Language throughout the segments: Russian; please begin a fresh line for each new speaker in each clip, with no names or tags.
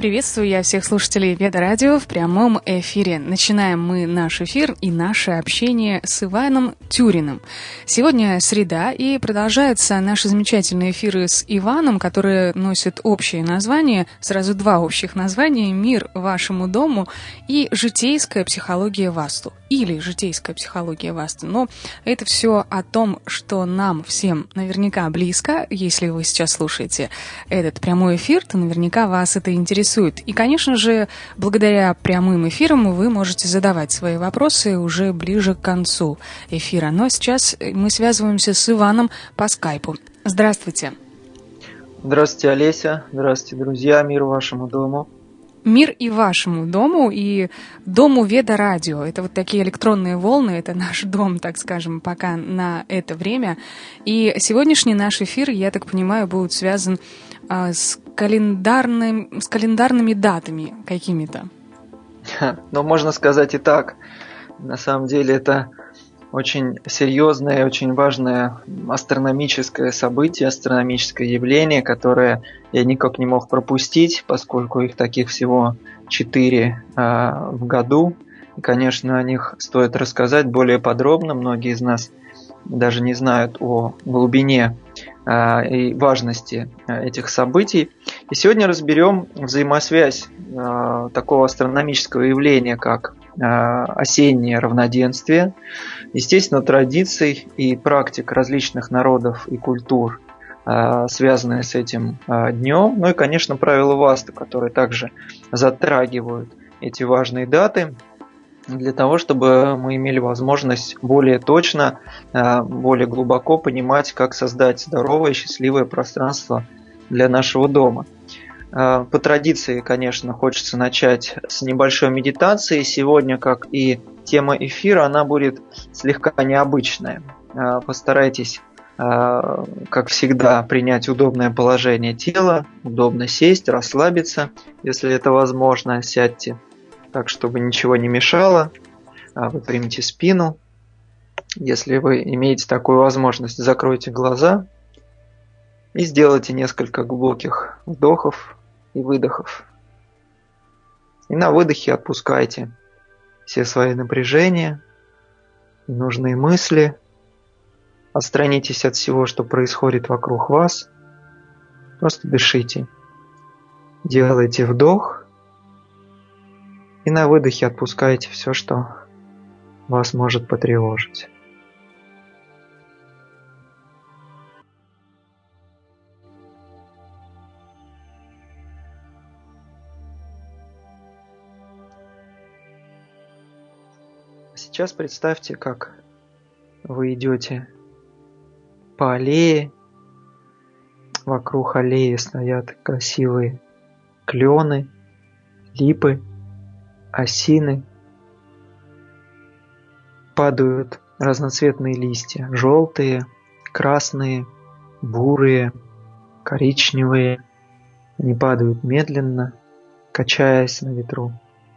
Приветствую я всех слушателей Веда Радио в прямом эфире. Начинаем мы наш эфир и наше общение с Иваном Тюриным. Сегодня среда, и продолжаются наши замечательные эфиры с Иваном, которые носят общее название, сразу два общих названия: «Мир вашему дому» и «Житейская психология Васту» или «Житейская психология Васту». Но это все о том, что нам всем наверняка близко. Если вы сейчас слушаете этот прямой эфир, то наверняка вас это интересует. И, конечно же, благодаря прямым эфирам вы можете задавать свои вопросы уже ближе к концу эфира. Но сейчас мы связываемся с Иваном по скайпу. Здравствуйте.
Здравствуйте, Олеся. Здравствуйте, друзья. Мир вашему дому.
Мир и вашему дому, и дому Веда Радио. Это вот такие электронные волны, это наш дом, так скажем, пока на это время. И сегодняшний наш эфир, я так понимаю, будет связан с календарными датами какими-то.
Ну, можно сказать и так. На самом деле это очень серьезное, очень важное астрономическое событие, астрономическое явление, которое я никак не мог пропустить, поскольку их таких всего 4 в году. И, конечно, о них стоит рассказать более подробно. Многие из нас даже не знают о глубине и важности этих событий. И сегодня разберем взаимосвязь такого астрономического явления, как осеннее равноденствие, естественно, традиций и практик различных народов и культур, связанные с этим днем. Ну и, конечно, правила Васту, которые также затрагивают эти важные даты, для того, чтобы мы имели возможность более точно, более глубоко понимать, как создать здоровое, счастливое пространство для нашего дома. По традиции, конечно, хочется начать с небольшой медитации. Сегодня, как и тема эфира, она будет слегка необычная. Постарайтесь, как всегда, принять удобное положение тела, удобно сесть, расслабиться, если это возможно. Сядьте так, чтобы ничего не мешало. Выпрямите спину. Если вы имеете такую возможность, закройте глаза и сделайте несколько глубоких вдохов и выдохов. И на выдохе отпускайте все свои напряжения, ненужные мысли. Отстранитесь от всего, что происходит вокруг вас. Просто дышите. Делайте вдох. И на выдохе отпускайте все, что вас может потревожить. Сейчас представьте, как вы идете по аллее. Вокруг аллеи стоят красивые клены, липы, осины. Падают разноцветные листья: желтые, красные, бурые, коричневые. Они падают медленно, качаясь на ветру.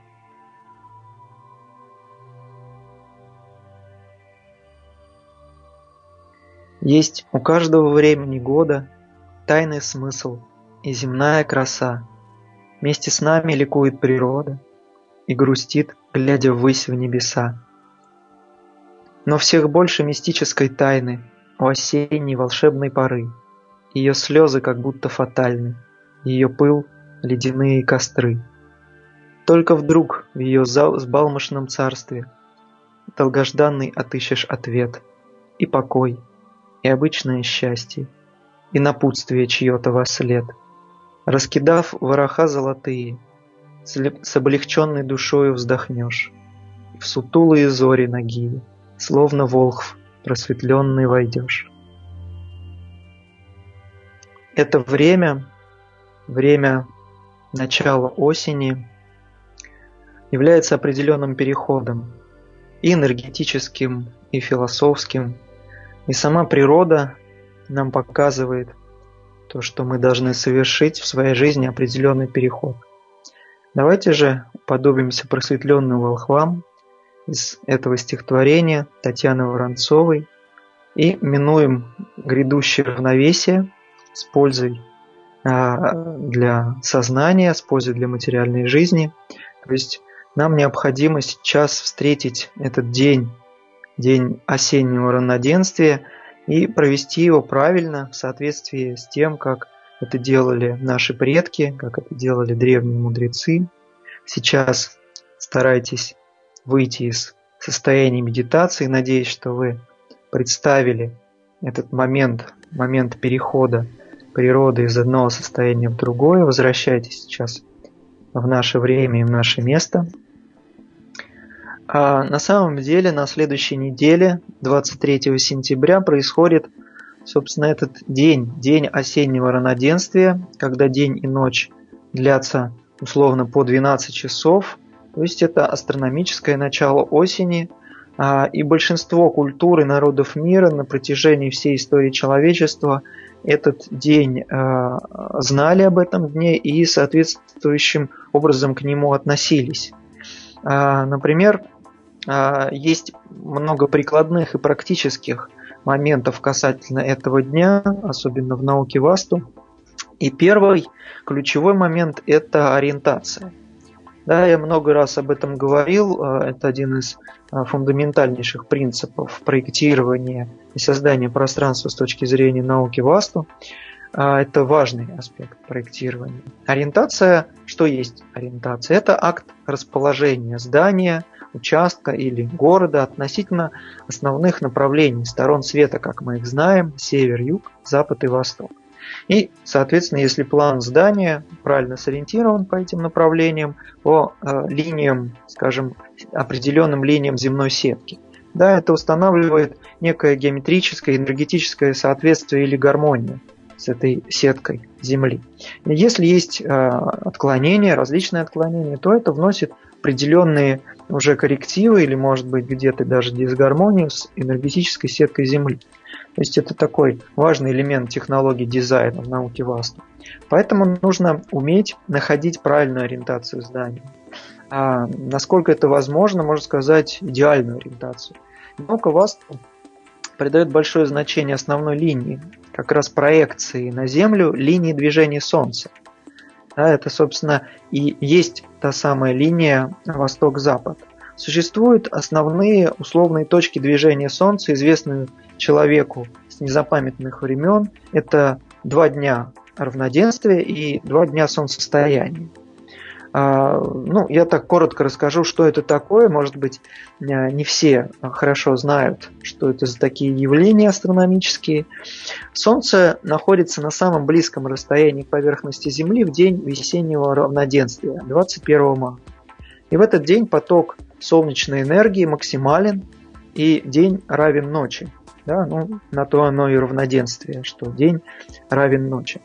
Есть у каждого времени года тайный смысл и земная краса. Вместе с нами ликует природа и грустит, глядя ввысь в небеса. Но всех больше мистической тайны у осенней волшебной поры. Ее слезы как будто фатальны, ее пыл — ледяные костры. Только вдруг в ее взбалмошном царстве долгожданный отыщешь ответ и покой, и обычное счастье, и напутствие чье-то вослед. Раскидав вороха золотые, с облегченной душою вздохнешь, в сутулые зори нагие, словно волхв просветленный войдешь. Это время начала осени, является определенным переходом и энергетическим, и философским. И сама природа нам показывает то, что мы должны совершить в своей жизни определенный переход. Давайте же уподобимся просветленным волхвам из этого стихотворения Татьяны Воронцовой и минуем грядущее равновесие с пользой для сознания, с пользой для материальной жизни. То есть нам необходимо сейчас встретить этот день осеннего равноденствия, и провести его правильно в соответствии с тем, как это делали наши предки, как это делали древние мудрецы. Сейчас старайтесь выйти из состояния медитации. Надеюсь, что вы представили этот момент перехода природы из одного состояния в другое. Возвращайтесь сейчас в наше время и в наше место. А на самом деле на следующей неделе, 23 сентября, происходит, собственно, этот день осеннего равноденствия, когда день и ночь длятся условно по 12 часов. То есть это астрономическое начало осени. И большинство культур и народов мира на протяжении всей истории человечества этот день знали об этом дне и соответствующим образом к нему относились. Например, есть много прикладных и практических моментов касательно этого дня, особенно в науке Васту. И первый ключевой момент – это ориентация. Да, я много раз об этом говорил. Это один из фундаментальнейших принципов проектирования и создания пространства с точки зрения науки Васту. Это важный аспект проектирования. Ориентация, что есть ориентация? Это акт расположения здания, участка или города относительно основных направлений сторон света, как мы их знаем: север, юг, запад и восток. И, соответственно, если план здания правильно сориентирован по этим направлениям, по линиям, скажем, определенным линиям земной сетки, да, это устанавливает некое геометрическое, энергетическое соответствие или гармонию с этой сеткой Земли. И если есть отклонения, различные отклонения, то это вносит определенные уже коррективы или, может быть, где-то даже дисгармонию с энергетической сеткой Земли. То есть это такой важный элемент технологии дизайна в науке Васту. Поэтому нужно уметь находить правильную ориентацию здания. Насколько это возможно, можно сказать, идеальную ориентацию. Наука Васту придает большое значение основной линии, как раз проекции на Землю линии движения Солнца. Да, это, собственно, и есть та самая линия восток-запад. Существуют основные условные точки движения Солнца, известные человеку с незапамятных времен. Это 2 дня равноденствия и 2 дня солнцестояния. Я так коротко расскажу, что это такое. Может быть, не все хорошо знают, что это за такие явления астрономические. Солнце находится на самом близком расстоянии к поверхности Земли в день весеннего равноденствия, 21 марта. И в этот день поток солнечной энергии максимален, и день равен ночи. Да, на то оно и равноденствие, что день равен ночи.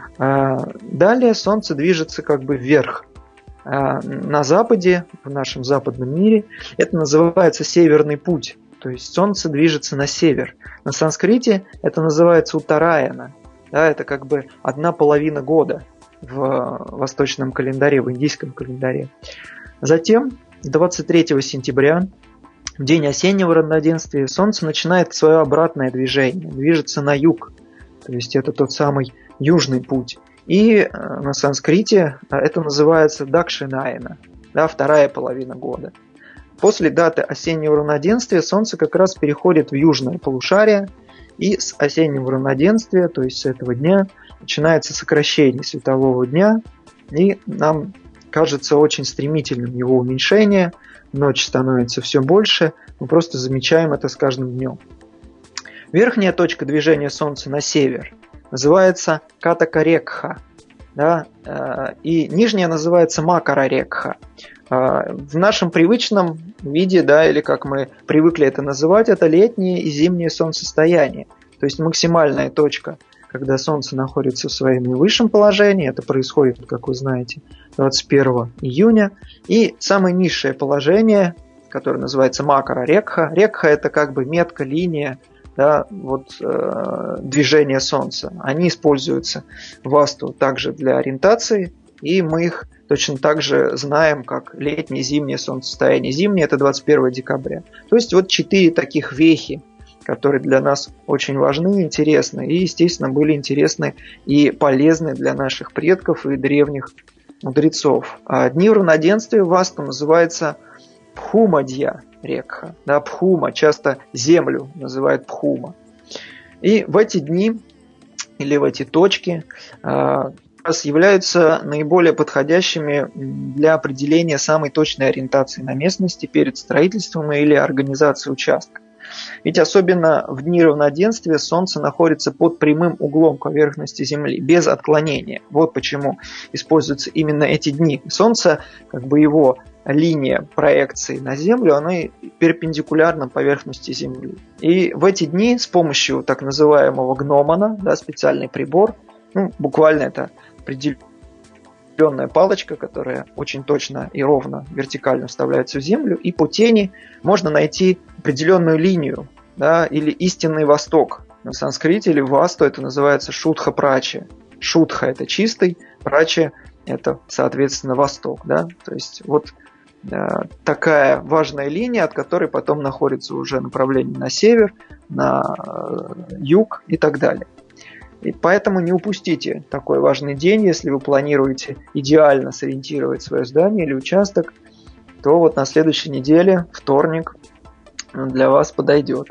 Далее Солнце движется как бы вверх. На Западе, в нашем западном мире, это называется северный путь. То есть Солнце движется на север. На санскрите это называется Уттараяна. Да, это как бы 1/2 года в восточном календаре, в индийском календаре. Затем, 23 сентября, в день осеннего равноденствия, Солнце начинает свое обратное движение, движется на юг. То есть это тот самый южный путь. И на санскрите это называется Дакшинаяна, да, 2/2 года. После даты осеннего равноденствия Солнце как раз переходит в южное полушарие, и с осеннего равноденствия, то есть с этого дня, начинается сокращение светового дня, и нам кажется очень стремительным его уменьшение, ночь становится все больше, мы просто замечаем это с каждым днем. Верхняя точка движения Солнца на север называется Катакарекха, да, и нижняя называется Макарарекха. В нашем привычном виде, да, или как мы привыкли это называть, это летнее и зимнее солнцестояние. То есть максимальная точка, когда Солнце находится в своем наивысшем положении, это происходит, как вы знаете, 21 июня, и самое низшее положение, которое называется Макарарекха. Рекха – это как бы метка, линия, да, движения Солнца. Они используются в Васту также для ориентации, и мы их точно так же знаем, как летнее и зимнее солнцестояние. Зимнее – это 21 декабря. То есть 4 таких вехи которые для нас очень важны и интересны. И, естественно, были интересны и полезны для наших предков и древних мудрецов. А дни равноденствия в Васту называется Пхумадья Рекха. Да, Пхума, часто землю называют Пхума. И в эти дни или в эти точки являются наиболее подходящими для определения самой точной ориентации на местности перед строительством или организацией участка. Ведь особенно в дни равноденствия Солнце находится под прямым углом к поверхности Земли, без отклонения. Вот почему используются именно эти дни. Солнце, как бы его линия проекции на Землю, она перпендикулярна поверхности Земли. И в эти дни с помощью так называемого гномона, да, специальный прибор, буквально это определенная палочка, которая очень точно и ровно вертикально вставляется в землю, и по тени можно найти определенную линию, да, или истинный восток. На санскрите или в васту это называется шутха-прачи. Шутха – это чистый, прачи – это, соответственно, восток. Да? То есть вот такая важная линия, от которой потом находится уже направление на север, на юг и так далее. И поэтому не упустите такой важный день, если вы планируете идеально сориентировать свое здание или участок, то вот на следующей неделе, вторник, для вас подойдет.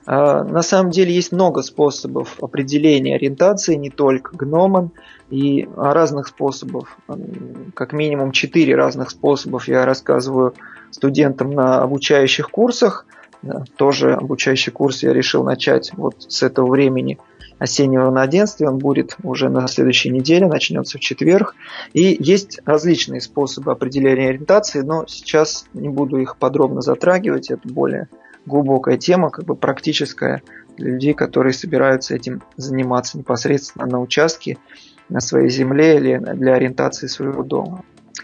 На самом деле есть много способов определения ориентации, не только гномон, и разных способов, как минимум 4 разных способов я рассказываю студентам на обучающих курсах. Тоже обучающий курс я решил начать вот с этого времени осеннего равноденствия. Он будет уже на следующей неделе, начнется в четверг. И есть различные способы определения ориентации, но сейчас не буду их подробно затрагивать. Это более глубокая тема, как бы практическая для людей, которые собираются этим заниматься непосредственно на участке, на своей земле или для ориентации своего дома.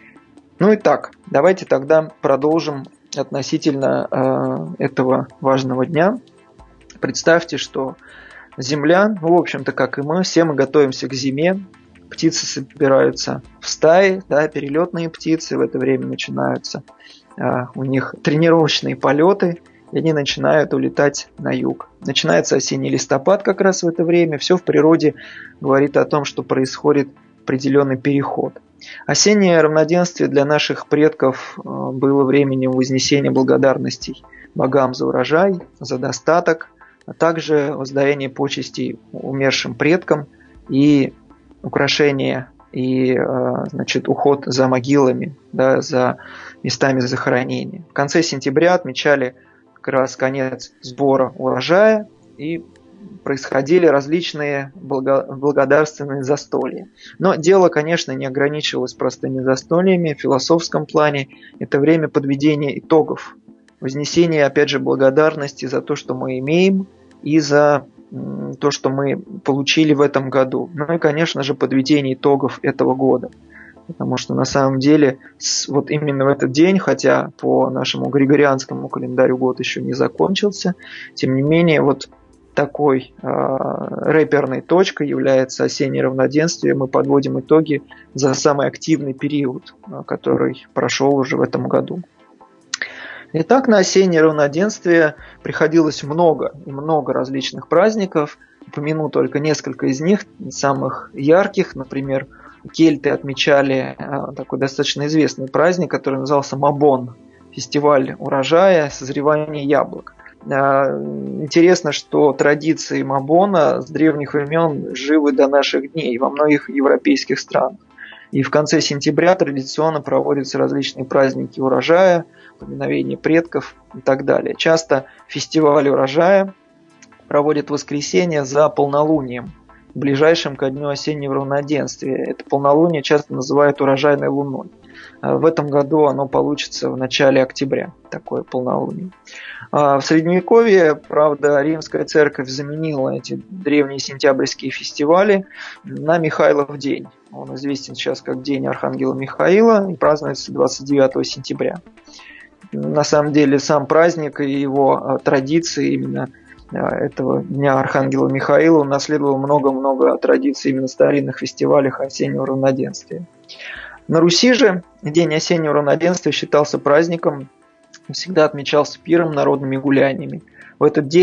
Ну и так, давайте тогда продолжим относительно этого важного дня. Представьте, что Земля, в общем-то, как и мы, все мы готовимся к зиме. Птицы собираются в стаи, да, перелетные птицы. В это время начинаются у них тренировочные полеты, и они начинают улетать на юг. Начинается осенний листопад как раз в это время. Все в природе говорит о том, что происходит определенный переход. Осеннее равноденствие для наших предков было временем вознесения благодарностей богам за урожай, за достаток, а также воздаяние почестей умершим предкам и украшение и уход за могилами, да, за местами захоронения. В конце сентября отмечали как раз конец сбора урожая и происходили различные благодарственные застолья. Но дело, конечно, не ограничивалось простыми застольями. В философском плане это время подведения итогов, вознесения, опять же, благодарности за то, что мы имеем, и за то, что мы получили в этом году. Ну и, конечно же, подведение итогов этого года. Потому что на самом деле вот именно в этот день, хотя по нашему григорианскому календарю год еще не закончился, тем не менее вот такой рэперной точкой является осеннее равноденствие. Мы подводим итоги за самый активный период, который прошел уже в этом году. Итак, на осеннее равноденствие приходилось много различных праздников. Упомяну только несколько из них, самых ярких. Например, кельты отмечали такой достаточно известный праздник, который назывался Мабон, фестиваль урожая, созревания яблок. Интересно, что традиции Мабона с древних времен живы до наших дней во многих европейских странах. И в конце сентября традиционно проводятся различные праздники урожая, поминовение предков и так далее. Часто фестиваль урожая проводят в воскресенье за полнолунием, ближайшим ко дню осеннего равноденствия. Это полнолуние часто называют урожайной луной. В этом году оно получится в начале октября, такое полнолуние. В Средневековье, правда, Римская церковь заменила эти древние сентябрьские фестивали на Михайлов день. Он известен сейчас как День Архангела Михаила и празднуется 29 сентября. На самом деле сам праздник и его традиции именно этого Дня Архангела Михаила унаследовал много-много традиций именно старинных фестивалях осеннего равноденствия. На Руси же День осеннего равноденствия считался праздником, всегда отмечался пиром, народными гуляниями. В этот день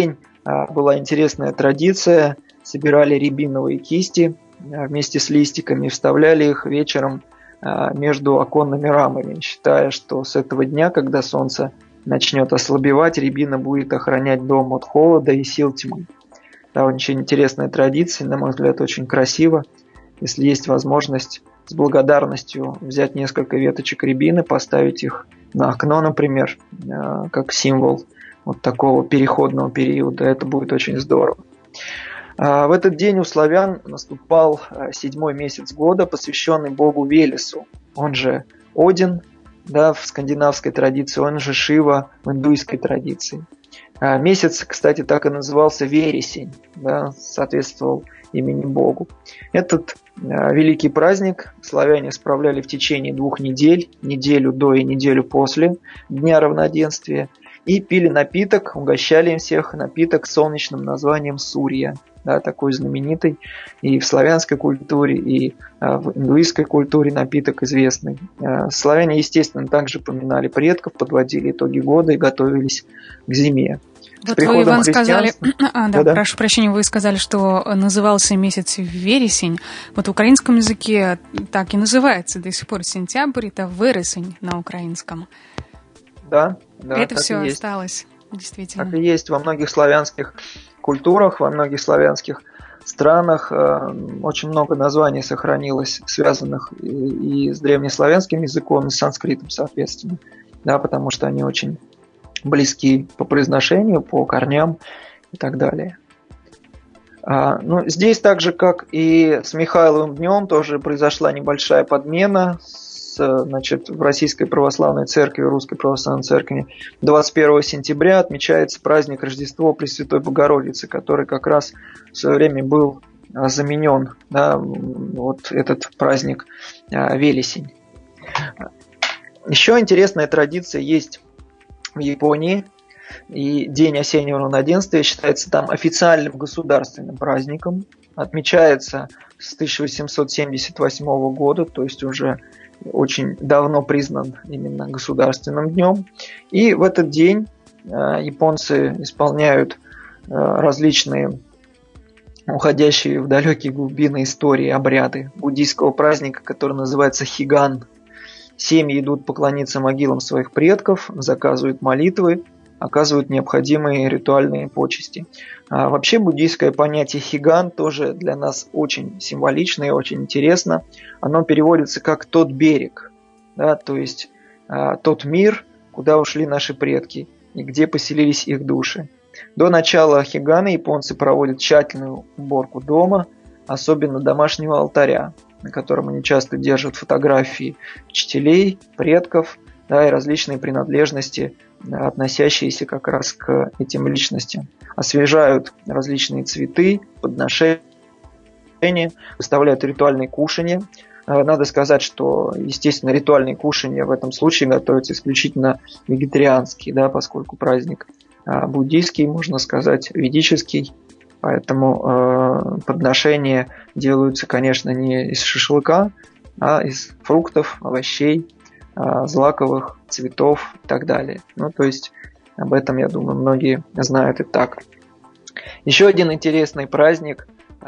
была интересная традиция. Собирали рябиновые кисти вместе с листиками, вставляли их вечером между оконными рамами, считая, что с этого дня, когда солнце начнет ослабевать, рябина будет охранять дом от холода и сил тьмы. Да, очень интересная традиция, на мой взгляд, очень красиво. Если есть возможность с благодарностью взять несколько веточек рябины, поставить их на окно, например, как символ вот такого переходного периода, это будет очень здорово. В этот день у славян наступал 7-й месяц года, посвященный богу Велесу, он же Один, да, в скандинавской традиции, он же Шива в индуйской традиции. Месяц, кстати, так и назывался Вересень, да, соответствовал имени богу. Этот великий праздник славяне справляли в течение 2 недель, неделю до и неделю после Дня равноденствия, и пили напиток, угощали им всех напиток с солнечным названием Сурья, да, такой знаменитый и в славянской культуре, и в индуистской культуре напиток известный. Славяне, естественно, также поминали предков, подводили итоги года и готовились к зиме.
Вот вы, Иван, сказали, прошу прощения, вы сказали, что назывался месяц вересень. Вот в украинском языке так и называется до сих пор сентябрь, это вересень на украинском.
Да,
это все осталось, действительно.
Так и есть во многих славянских культурах, во многих славянских странах. Очень много названий сохранилось, связанных и с древнеславянским языком, и с санскритом, соответственно. Да, потому что они очень близки по произношению, по корням и так далее. Ну, здесь так же, как и с Михайловым днем, тоже произошла небольшая подмена. Значит, в Российской Православной Церкви, Русской Православной Церкви 21 сентября отмечается праздник Рождества Пресвятой Богородицы, который как раз в свое время был заменен, да, вот этот праздник Велесень. Еще интересная традиция есть в Японии, и День осеннего равноденствия считается там официальным государственным праздником, отмечается с 1878 года, то есть уже очень давно признан именно государственным днем. И в этот день японцы исполняют различные уходящие в далекие глубины истории обряды буддийского праздника, который называется Хиган. Семьи идут поклониться могилам своих предков, заказывают молитвы, оказывают необходимые ритуальные почести. Вообще буддийское понятие хиган тоже для нас очень символично и очень интересно. Оно переводится как «тот берег», да, то есть тот мир, куда ушли наши предки и где поселились их души. До начала хигана японцы проводят тщательную уборку дома, особенно домашнего алтаря, на котором они часто держат фотографии учителей, предков, да, и различные принадлежности, относящиеся как раз к этим личностям. Освежают различные цветы, подношения, выставляют ритуальные кушания. Надо сказать, что, естественно, ритуальные кушания в этом случае готовятся исключительно вегетарианские, да, поскольку праздник буддийский, можно сказать, ведический. Поэтому подношения делаются, конечно, не из шашлыка, а из фруктов, овощей, злаковых, цветов и так далее. Ну, то есть об этом, я думаю, многие знают и так. Еще один интересный праздник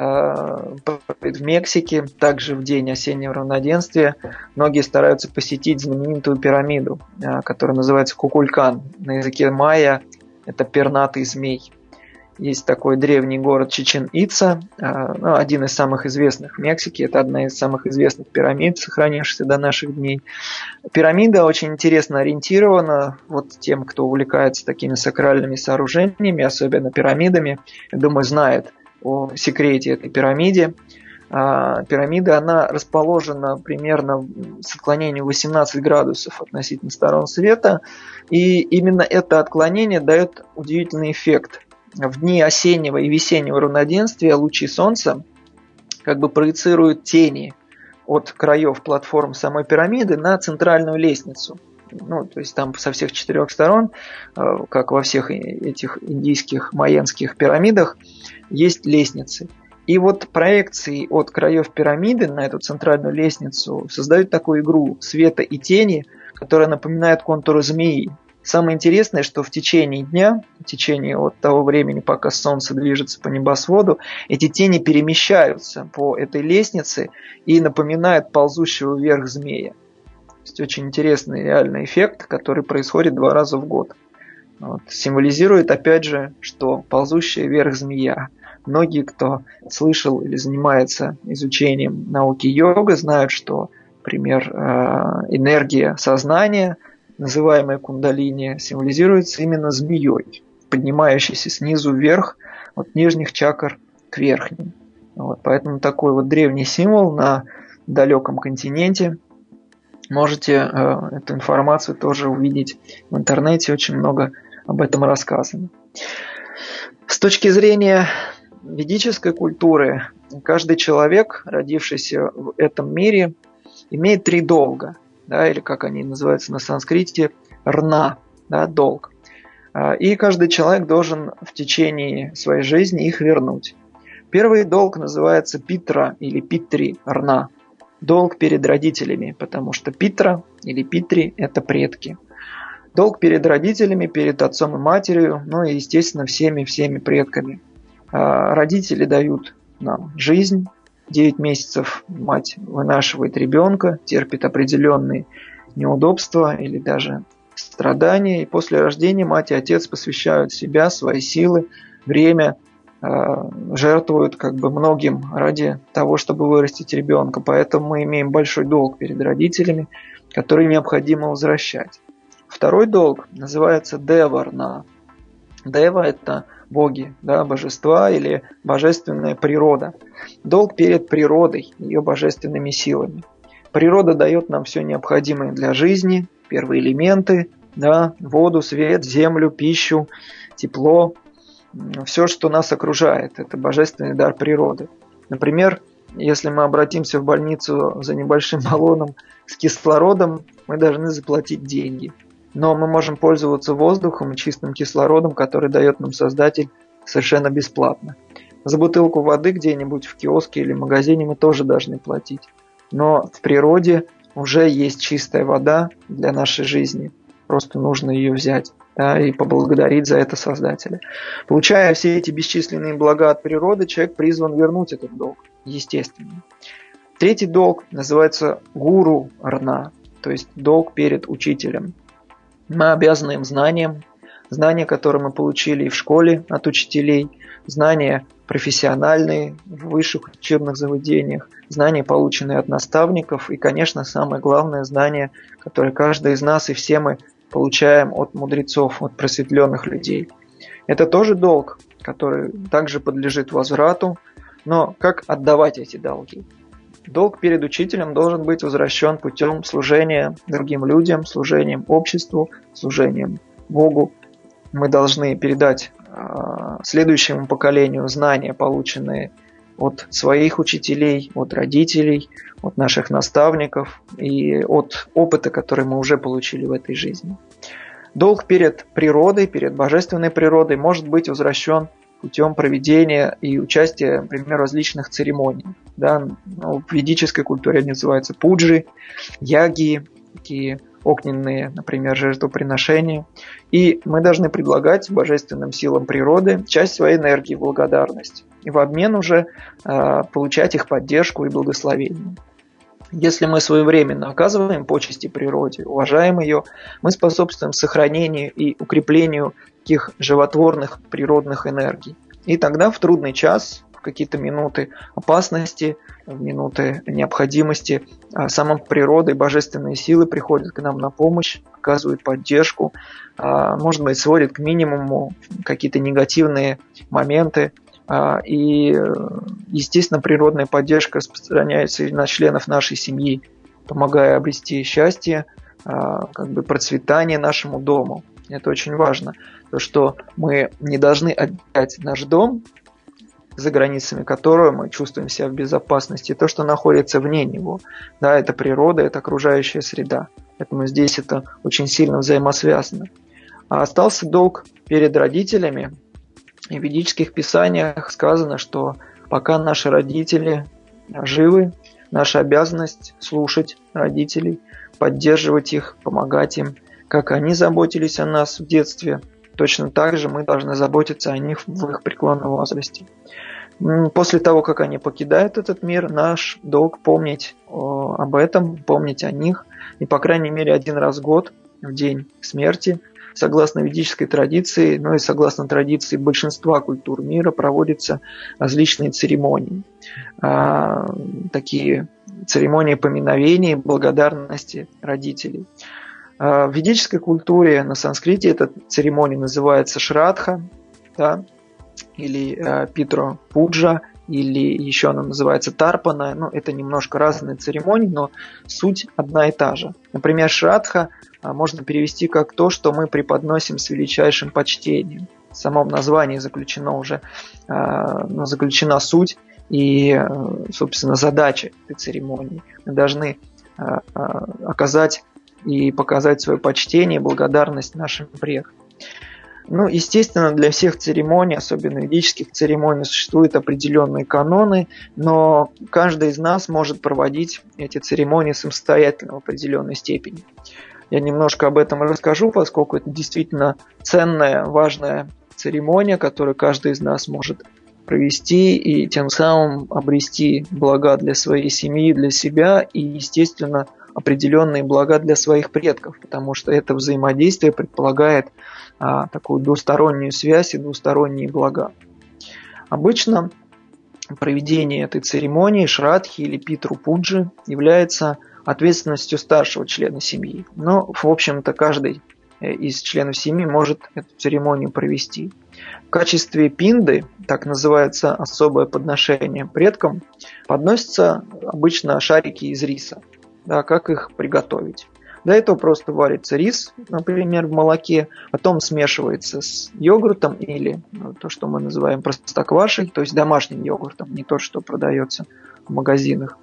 в Мексике, также в день осеннего равноденствия. Многие стараются посетить знаменитую пирамиду, которая называется Кукулькан. На языке майя это пернатый змей. Есть такой древний город Чичен-Ица, один из самых известных в Мексике. Это одна из самых известных пирамид, сохранившихся до наших дней. Пирамида очень интересно ориентирована вот тем, кто увлекается такими сакральными сооружениями, особенно пирамидами. Я думаю, знает о секрете этой пирамиды. Пирамида, она расположена примерно с отклонением 18 градусов относительно сторон света. И именно это отклонение дает удивительный эффект. В дни осеннего и весеннего равноденствия лучи солнца как бы проецируют тени от краев платформ самой пирамиды на центральную лестницу. Ну, то есть там со всех 4 сторон, как во всех этих индийских майянских пирамидах, есть лестницы. И вот проекции от краев пирамиды на эту центральную лестницу создают такую игру света и тени, которая напоминает контуры змеи. Самое интересное, что в течение дня, в течение от того времени, пока Солнце движется по небосводу, эти тени перемещаются по этой лестнице и напоминают ползущего вверх змея. То есть очень интересный реальный эффект, который происходит 2 раза в год. Символизирует, опять же, что ползущая вверх змея. Многие, кто слышал или занимается изучением науки йога, знают, что, например, энергия сознания, называемая кундалини, символизируется именно змеей, поднимающейся снизу вверх от нижних чакр к верхним. Поэтому такой древний символ на далеком континенте. Можете эту информацию тоже увидеть в интернете, очень много об этом рассказано. С точки зрения ведической культуры, каждый человек, родившийся в этом мире, имеет 3 долга, или как они называются на санскрите, рна, долг. И каждый человек должен в течение своей жизни их вернуть. Первый долг называется питра или питри, рна. Долг перед родителями, потому что питра или питри – это предки. Долг перед родителями, перед отцом и матерью, и, естественно, всеми предками. Родители дают нам жизнь, 9 месяцев мать вынашивает ребенка, терпит определенные неудобства или даже страдания, и после рождения мать и отец посвящают себя, свои силы, время, жертвуют многим ради того, чтобы вырастить ребенка. Поэтому мы имеем большой долг перед родителями, который необходимо возвращать. Второй долг называется дева-рна. Дева – это боги, божества или божественная природа. Долг перед природой, ее божественными силами. Природа дает нам все необходимое для жизни, первые элементы, воду, свет, землю, пищу, тепло. Все, что нас окружает, это божественный дар природы. Например, если мы обратимся в больницу за небольшим баллоном с кислородом, мы должны заплатить деньги. Но мы можем пользоваться воздухом и чистым кислородом, который дает нам Создатель совершенно бесплатно. За бутылку воды где-нибудь в киоске или магазине мы тоже должны платить. Но в природе уже есть чистая вода для нашей жизни. Просто нужно ее взять и поблагодарить за это Создателя. Получая все эти бесчисленные блага от природы, человек призван вернуть этот долг, естественно. Третий долг называется гуру-рна, то есть долг перед учителем. Мы обязаны им знаниям, знания, которые мы получили и в школе от учителей, знания профессиональные в высших учебных заведениях, знания, полученные от наставников и, конечно, самое главное, знания, которые каждый из нас и все мы получаем от мудрецов, от просветленных людей. Это тоже долг, который также подлежит возврату, но как отдавать эти долги? Долг перед учителем должен быть возвращен путем служения другим людям, служением обществу, служением Богу. Мы должны передать следующему поколению знания, полученные от своих учителей, от родителей, от наших наставников и от опыта, который мы уже получили в этой жизни. Долг перед природой, перед божественной природой может быть возвращен путем проведения и участия, например, в различных церемониях. В ведической культуре они называются пуджи, яги, такие огненные, например, жертвоприношения. И мы должны предлагать божественным силам природы часть своей энергии, благодарность. И в обмен уже получать их поддержку и благословение. Если мы своевременно оказываем почести природе, уважаем ее, мы способствуем сохранению и укреплению таких животворных природных энергий. И тогда в трудный час, в какие-то минуты опасности, в минуты необходимости, сама природа и божественные силы приходят к нам на помощь, оказывают поддержку, может быть, сводят к минимуму какие-то негативные моменты. И, естественно, природная поддержка распространяется и на членов нашей семьи, помогая обрести счастье, процветание нашему дому. Это очень важно. То, что мы не должны отдать наш дом, за границами которого мы чувствуем себя в безопасности, и то, что находится вне него. Это природа, это окружающая среда. Поэтому здесь это очень сильно взаимосвязано. А остался долг перед родителями. И в ведических писаниях сказано, что пока наши родители живы, наша обязанность слушать родителей, поддерживать их, помогать им, как они заботились о нас в детстве, точно так же мы должны заботиться о них в их преклонном возрасте. После того, как они покидают этот мир, наш долг помнить об этом, помнить о них. И, по крайней мере, один раз в год, в день смерти, согласно ведической традиции, и согласно традиции большинства культур мира, проводятся различные церемонии. Такие церемонии поминовения, благодарности родителей. В ведической культуре на санскрите эта церемония называется Шрадха, да, или Питро Пуджа, или еще она называется Тарпана. Это немножко разные церемонии, но суть одна и та же. Например, Шрадха можно перевести как то, что мы преподносим с величайшим почтением. В самом названии заключена суть и, собственно, задача этой церемонии. Мы должны оказать и показать свое почтение и благодарность нашим предкам. Естественно, для всех церемоний, особенно ведических церемоний, существуют определенные каноны, но каждый из нас может проводить эти церемонии самостоятельно в определенной степени. Я немножко об этом расскажу, поскольку это действительно ценная, важная церемония, которую каждый из нас может провести и тем самым обрести блага для своей семьи, для себя и, естественно, определенные блага для своих предков, потому что это взаимодействие предполагает такую двустороннюю связь и двусторонние блага. Обычно проведение этой церемонии, Шрадхи или Питру Пуджи, является ответственностью старшего члена семьи. Но, в общем-то, каждый из членов семьи может эту церемонию провести. В качестве пинды, так называется особое подношение предкам, подносятся обычно шарики из риса. Да, как их приготовить? Для этого просто варится рис, например, в молоке, потом смешивается с йогуртом или то, что мы называем простоквашей, то есть домашним йогуртом, не то, что продается в магазинах.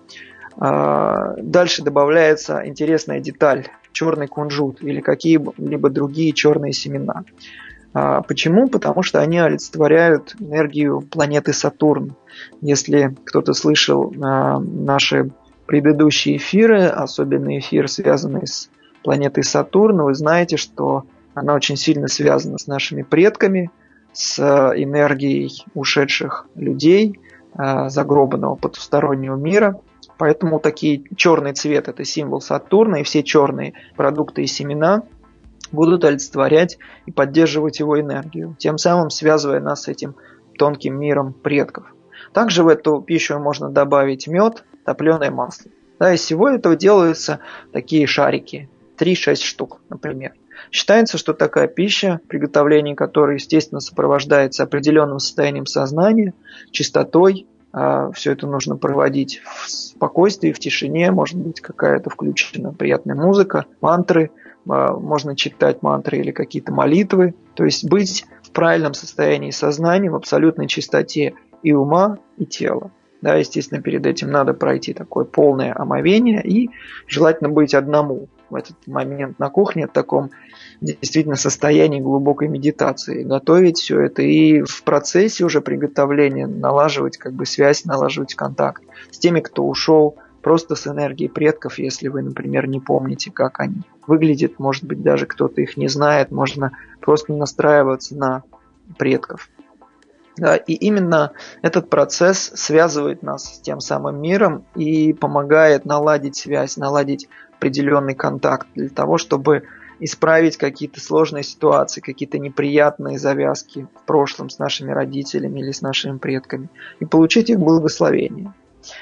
Дальше добавляется интересная деталь – черный кунжут или какие-либо другие черные семена. Почему? Потому что они олицетворяют энергию планеты Сатурн. Если кто-то слышал наши предыдущие эфиры, особенно эфир, связанный с планетой Сатурн, вы знаете, что она очень сильно связана с нашими предками, с энергией ушедших людей, загробанного потустороннего мира. Поэтому такие черный цвет – это символ Сатурна, и все черные продукты и семена будут олицетворять и поддерживать его энергию, тем самым связывая нас с этим тонким миром предков. Также в эту пищу можно добавить мед, топленое масло. Из всего этого делаются такие шарики, 3-6 штук, например. Считается, что такая пища, приготовление которой, естественно, сопровождается определенным состоянием сознания, чистотой. Все это нужно проводить в спокойствии, в тишине, может быть какая-то включена приятная музыка, мантры, можно читать мантры или какие-то молитвы. То есть быть в правильном состоянии сознания, в абсолютной чистоте и ума, и тела. Естественно, перед этим надо пройти такое полное омовение и желательно быть одному в этот момент на кухне в таком действительно состоянии глубокой медитации. Готовить все это и в процессе уже приготовления налаживать связь, налаживать контакт с теми, кто ушел, просто с энергией предков, если вы, например, не помните, как они выглядят, может быть, даже кто-то их не знает, можно просто настраиваться на предков. И именно этот процесс связывает нас с тем самым миром и помогает наладить связь, наладить определенный контакт для того, чтобы исправить какие-то сложные ситуации, какие-то неприятные завязки в прошлом с нашими родителями или с нашими предками и получить их благословение.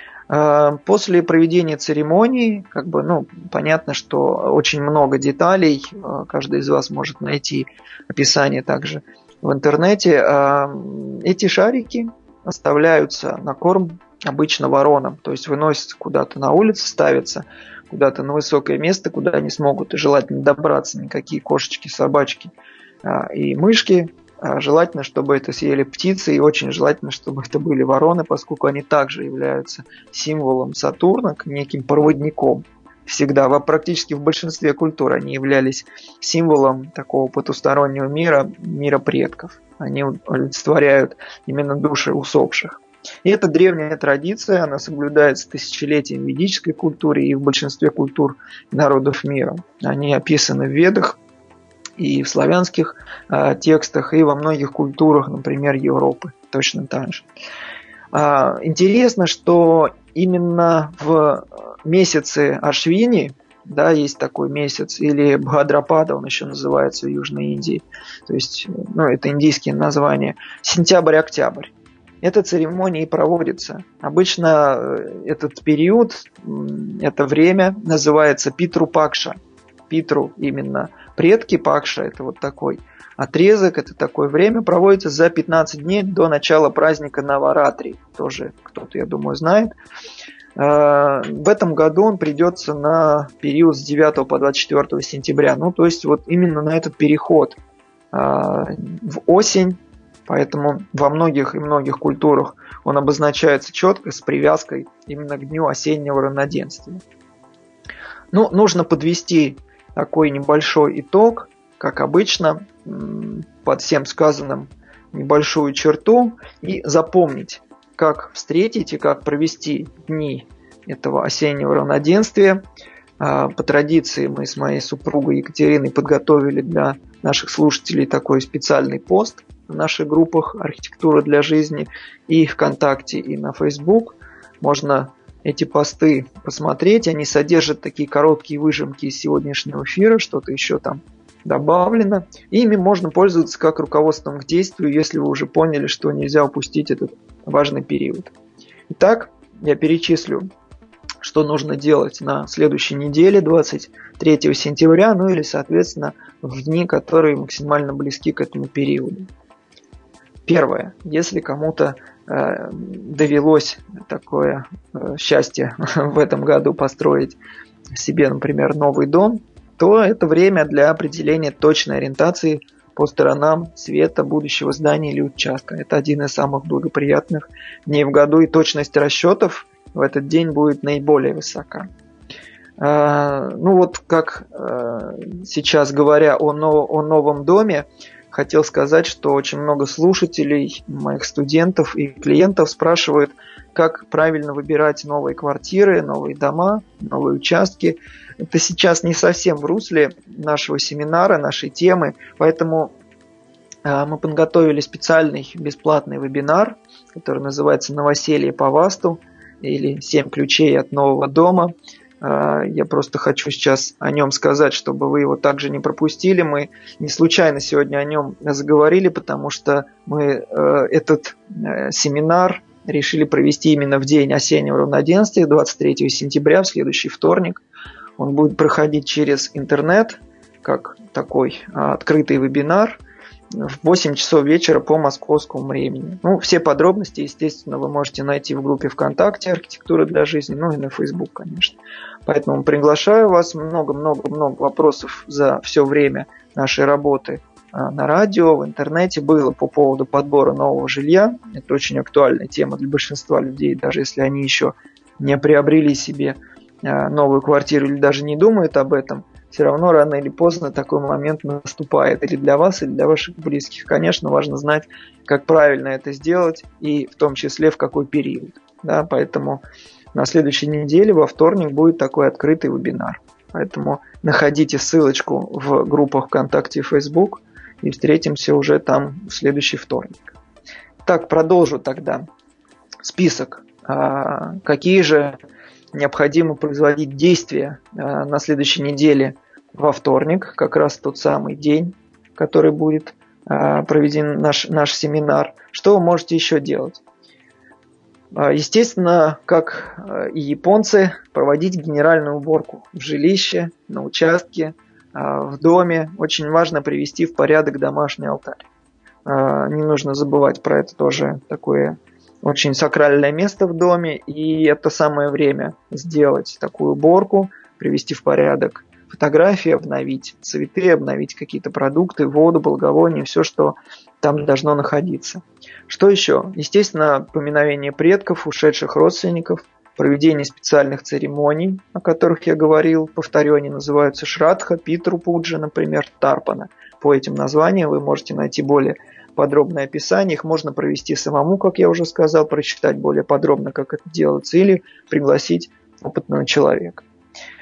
После проведения церемонии, понятно, что очень много деталей, каждый из вас может найти описание также в интернете. Эти шарики оставляются на корм обычно воронам, то есть выносятся куда-то на улицу, ставятся куда-то на высокое место, куда не смогут и желательно добраться никакие кошечки, собачки и мышки. Желательно, чтобы это съели птицы, и очень желательно, чтобы это были вороны, поскольку они также являются символом Сатурна, неким проводником. Всегда, практически в большинстве культур они являлись символом такого потустороннего мира, мира предков. Они олицетворяют именно души усопших. И эта древняя традиция, она соблюдается тысячелетиями в ведической культуре и в большинстве культур народов мира. Они описаны в Ведах, и в славянских текстах, и во многих культурах, например, Европы точно так же. Интересно, что именно в месяце Ашвини, да, есть такой месяц, или Бхадрапада, он еще называется в Южной Индии, то есть, это индийские названия, сентябрь-октябрь. Эта церемония и проводится. Обычно этот период, это время называется Питру-Пакша. Питру именно предки, Пакша это вот такой отрезок, это такое время, проводится за 15 дней до начала праздника Наваратри. Тоже кто-то, я думаю, знает. В этом году он придется на период с 9 по 24 сентября. То есть вот именно на этот переход в осень. Поэтому во многих и многих культурах он обозначается четко с привязкой именно к дню осеннего равноденствия. Нужно подвести такой небольшой итог, как обычно, под всем сказанным небольшую черту и запомнить, как встретить и как провести дни этого осеннего равноденствия. По традиции мы с моей супругой Екатериной подготовили для наших слушателей такой специальный пост в наших группах «Архитектура для жизни» и ВКонтакте, и на Facebook. Можно эти посты посмотреть. Они содержат такие короткие выжимки из сегодняшнего эфира, что-то еще там добавлено. И ими можно пользоваться как руководством к действию, если вы уже поняли, что нельзя упустить этот важный период. Итак, я перечислю, что нужно делать на следующей неделе, 23 сентября, или, соответственно, в дни, которые максимально близки к этому периоду. Первое. Если кому-то довелось такое счастье в этом году построить себе, например, новый дом, то это время для определения точной ориентации по сторонам света будущего здания или участка. Это один из самых благоприятных дней в году, и точность расчетов в этот день будет наиболее высока. Как сейчас говоря о новом доме, хотел сказать, что очень много слушателей, моих студентов и клиентов спрашивают, как правильно выбирать новые квартиры, новые дома, новые участки. Это сейчас не совсем в русле нашего семинара, нашей темы, поэтому мы подготовили специальный бесплатный вебинар, который называется «Новоселье по Васту» или «7 ключей от нового дома». Я просто хочу сейчас о нем сказать, чтобы вы его также не пропустили. Мы не случайно сегодня о нем заговорили, потому что мы этот семинар решили провести именно в день осеннего равноденствия, 23 сентября, в следующий вторник. Он будет проходить через интернет, как такой открытый вебинар, в 8 часов вечера по московскому времени. Все подробности, естественно, вы можете найти в группе ВКонтакте «Архитектура для жизни», и на Facebook, конечно. Поэтому приглашаю вас. Много-много-много вопросов за все время нашей работы на радио, в интернете было по поводу подбора нового жилья. Это очень актуальная тема для большинства людей, даже если они еще не приобрели себе новую квартиру или даже не думают об этом. Все равно рано или поздно такой момент наступает или для вас, или для ваших близких. Конечно, важно знать, как правильно это сделать и в том числе в какой период. Поэтому на следующей неделе во вторник будет такой открытый вебинар. Поэтому находите ссылочку в группах ВКонтакте и Facebook и встретимся уже там в следующий вторник. Так, продолжу тогда список. Какие же необходимо производить действия на следующей неделе во вторник, как раз тот самый день, который будет проведен наш семинар. Что вы можете еще делать? Естественно, как и японцы, проводить генеральную уборку в жилище, на участке, в доме. Очень важно привести в порядок домашний алтарь. Не нужно забывать про это, тоже такое очень сакральное место в доме, и это самое время сделать такую уборку, привести в порядок фотографии, обновить цветы, обновить какие-то продукты, воду, благовония, все, что там должно находиться. Что еще? Естественно, поминовение предков, ушедших родственников, проведение специальных церемоний, о которых я говорил, повторю, они называются Шрадха, Питру Пуджа, например, Тарпана. По этим названиям вы можете найти более подробное описание. Их можно провести самому, как я уже сказал, прочитать более подробно, как это делается, или пригласить опытного человека.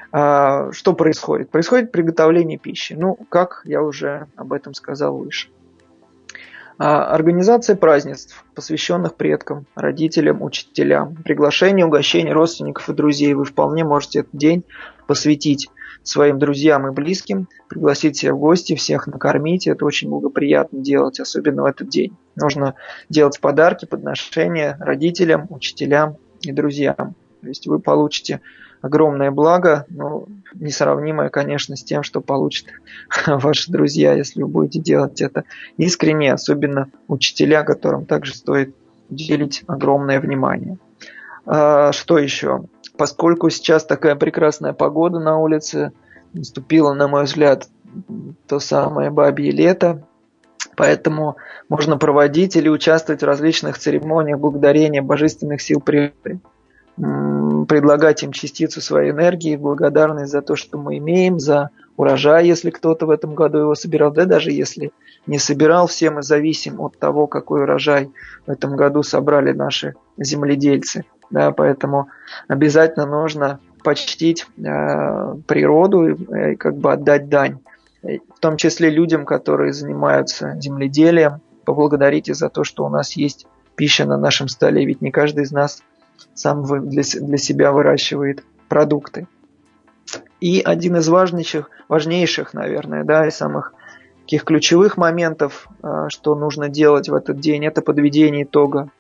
Что происходит? Происходит приготовление пищи. Как я уже об этом сказал выше. Организация празднеств, посвященных предкам, родителям, учителям, приглашение, угощение родственников и друзей. Вы вполне можете этот день посвятить своим друзьям и близким, пригласить всех в гости, всех накормить. Это очень благоприятно делать, особенно в этот день. Нужно делать подарки, подношения родителям, учителям и друзьям. То есть вы получите огромное благо, но несравнимое, конечно, с тем, что получат ваши друзья, если вы будете делать это искренне, особенно учителя, которым также стоит уделить огромное внимание. Что еще? Поскольку сейчас такая прекрасная погода на улице, наступило, на мой взгляд, то самое бабье лето, поэтому можно проводить или участвовать в различных церемониях благодарения божественных сил природы, предлагать им частицу своей энергии, благодарность за то, что мы имеем, за урожай, если кто-то в этом году его собирал, да даже если не собирал, все мы зависим от того, какой урожай в этом году собрали наши земледельцы. Да, поэтому обязательно нужно почтить природу и отдать дань, в том числе людям, которые занимаются земледелием, поблагодарить их за то, что у нас есть пища на нашем столе, ведь не каждый из нас сам для себя выращивает продукты. И один из важнейших, наверное, и самых таких ключевых моментов, что нужно делать в этот день, это подведение итога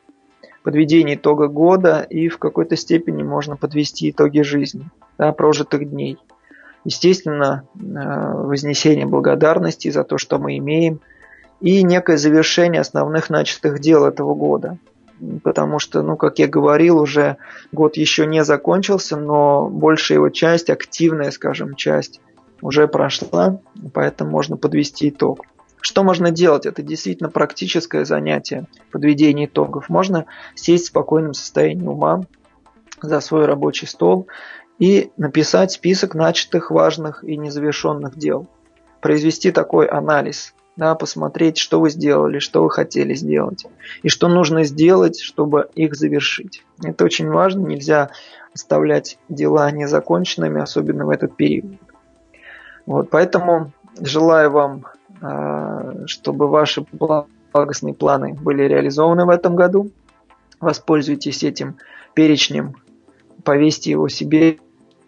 года, и в какой-то степени можно подвести итоги жизни, прожитых дней. Естественно, вознесение благодарности за то, что мы имеем, и некое завершение основных начатых дел этого года. Потому что, как я говорил, уже год еще не закончился, но большая его часть, активная, часть, уже прошла, поэтому можно подвести итог. Что можно делать? Это действительно практическое занятие, подведение итогов. Можно сесть в спокойном состоянии ума за свой рабочий стол и написать список начатых, важных и незавершенных дел. Произвести такой анализ. Посмотреть, что вы сделали, что вы хотели сделать, и что нужно сделать, чтобы их завершить. Это очень важно, нельзя оставлять дела незаконченными, особенно в этот период. Поэтому желаю вам, чтобы ваши благостные планы были реализованы в этом году. Воспользуйтесь этим перечнем, повесьте его себе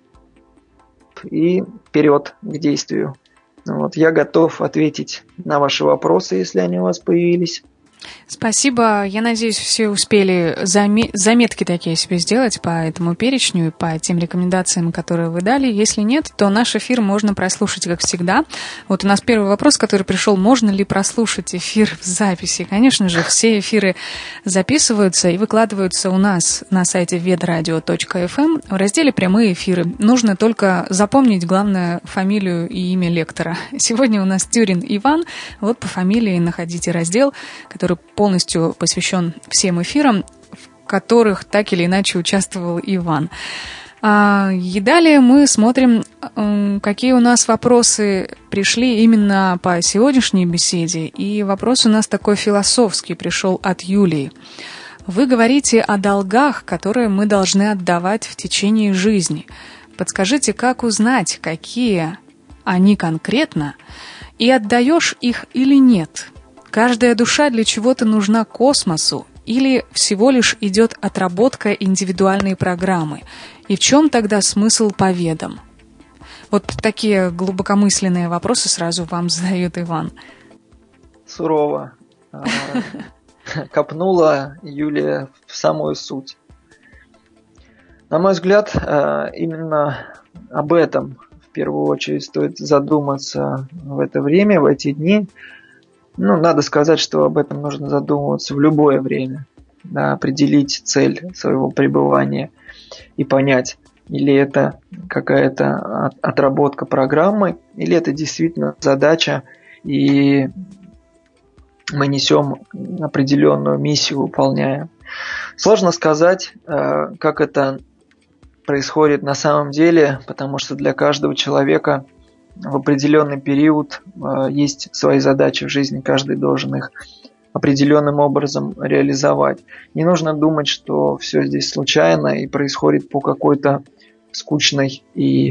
и вперед к действию. Я готов ответить на ваши вопросы, если они у вас появились.
Спасибо. Я надеюсь, все успели заметки такие себе сделать по этому перечню и по тем рекомендациям, которые вы дали. Если нет, то наш эфир можно прослушать, как всегда. У нас первый вопрос, который пришел: можно ли прослушать эфир в записи? Конечно же, все эфиры записываются и выкладываются у нас на сайте vedradio.fm в разделе «Прямые эфиры». Нужно только запомнить, главное, фамилию и имя лектора. Сегодня у нас Тюрин Иван. По фамилии находите раздел, который полностью посвящен всем эфирам, в которых так или иначе участвовал Иван. И далее мы смотрим, какие у нас вопросы пришли именно по сегодняшней беседе. И вопрос у нас такой философский пришел от Юлии. Вы говорите о долгах, которые мы должны отдавать в течение жизни. Подскажите, как узнать, какие они конкретно, и отдаешь их или нет? Каждая душа для чего-то нужна космосу или всего лишь идет отработка индивидуальной программы? И в чем тогда смысл по ведам? Такие глубокомысленные вопросы сразу вам задает Иван.
Сурово. Копнула Юлия в самую суть. На мой взгляд, именно об этом в первую очередь стоит задуматься в это время, в эти дни. Надо сказать, что об этом нужно задумываться в любое время. Определить цель своего пребывания и понять, или это какая-то отработка программы, или это действительно задача, и мы несем определенную миссию, выполняем. Сложно сказать, как это происходит на самом деле, потому что для каждого человека в определенный период есть свои задачи в жизни, каждый должен их определенным образом реализовать. Не нужно думать, что все здесь случайно и происходит по какой-то скучной и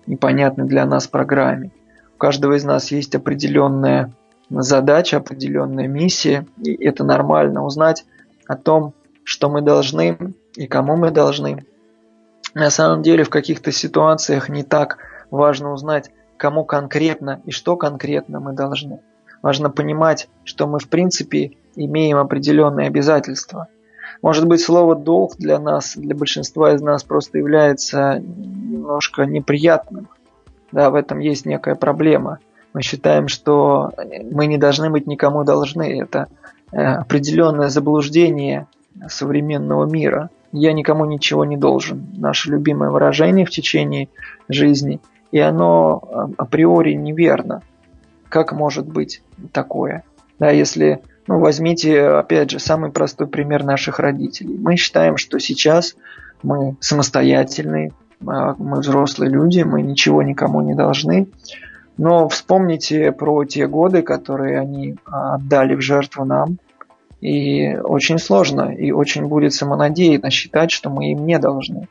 непонятной для нас программе. У каждого из нас есть определенная задача, определенная миссия, и это нормально узнать о том, что мы должны и кому мы должны. На самом деле в каких-то ситуациях не так важно узнать, кому конкретно и что конкретно мы должны. Важно понимать, что мы в принципе имеем определенные обязательства. Может быть, слово «долг» для нас, для большинства из нас просто является немножко неприятным. Да, в этом есть некая проблема. Мы считаем, что мы не должны быть никому должны. Это определенное заблуждение современного мира. Я никому ничего не должен. Наше любимое выражение в течение жизни. И оно априори неверно. Как может быть такое? Да, если, возьмите, опять же, самый простой пример наших родителей. Мы считаем, что сейчас мы самостоятельные, мы взрослые люди, мы ничего никому не должны. Но вспомните про те годы, которые они отдали в жертву нам. И очень сложно, и очень будет самонадеянно считать, что мы им не должны.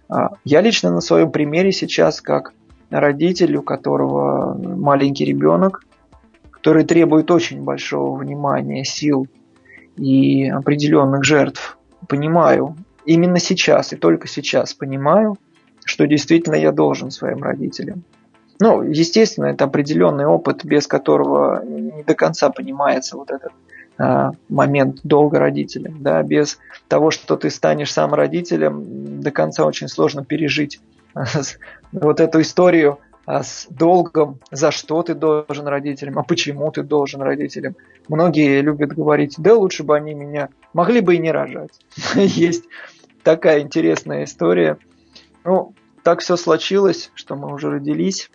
Я лично на своем примере сейчас, как родитель, у которого маленький ребенок, который требует очень большого внимания, сил и определенных жертв, понимаю, именно сейчас и только сейчас понимаю, что действительно я должен своим родителям. Естественно, это определенный опыт, без которого не до конца понимается вот этот момент долга родителям. Да? Без того, что ты станешь сам родителем, до конца очень сложно пережить вот эту историю с долгом, за что ты должен родителям, а почему ты должен родителям. Многие любят говорить, да лучше бы они меня могли бы и не рожать. Есть такая интересная история. Так все случилось, что мы уже родились.